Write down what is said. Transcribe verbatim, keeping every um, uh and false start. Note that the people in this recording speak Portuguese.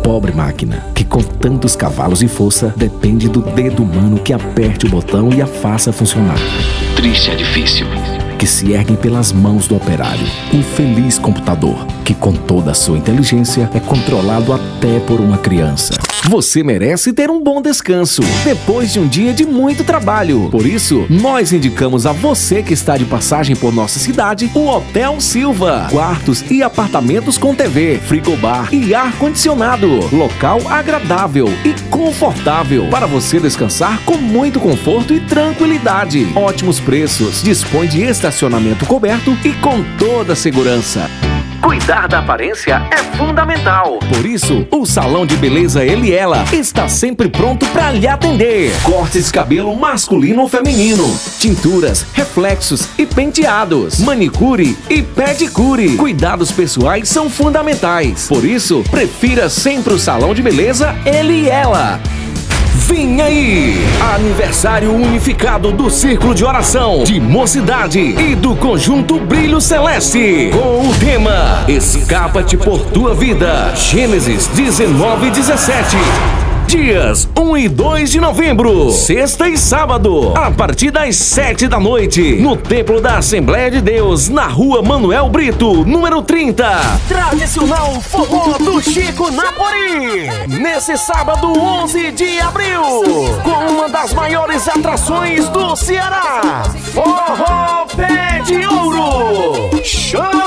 pobre máquina, que com tantos cavalos e força, depende do dedo humano que aperte o botão e a faça funcionar. Triste edifício, que se erguem pelas mãos do operário. Um feliz computador, que com toda a sua inteligência é controlado até por uma criança. Você merece ter um bom descanso depois de um dia de muito trabalho. Por isso, nós indicamos a você que está de passagem por nossa cidade o Hotel Silva. Quartos e apartamentos com T V, frigobar e ar-condicionado. Local agradável e confortável para você descansar com muito conforto e tranquilidade. Ótimos preços, dispõe de estacionamento coberto e com toda a segurança. Cuidar da aparência é fundamental. Por isso, o Salão de Beleza Ele e Ela está sempre pronto para lhe atender. Cortes de cabelo masculino ou feminino, tinturas, reflexos e penteados, manicure e pedicure. Cuidados pessoais são fundamentais. Por isso, prefira sempre o Salão de Beleza Ele e Ela. Vem aí! Aniversário unificado do Círculo de Oração de Mocidade e do Conjunto Brilho Celeste, com o tema Escapa-te por tua vida. Gênesis dezenove e dezessete. Dias um e dois de novembro, sexta e sábado, a partir das sete da noite, no Templo da Assembleia de Deus, na Rua Manuel Brito, número trinta. Tradicional forró do Chico Napori. Nesse sábado, onze de abril, com uma das maiores atrações do Ceará, Forró Pé de Ouro. Show!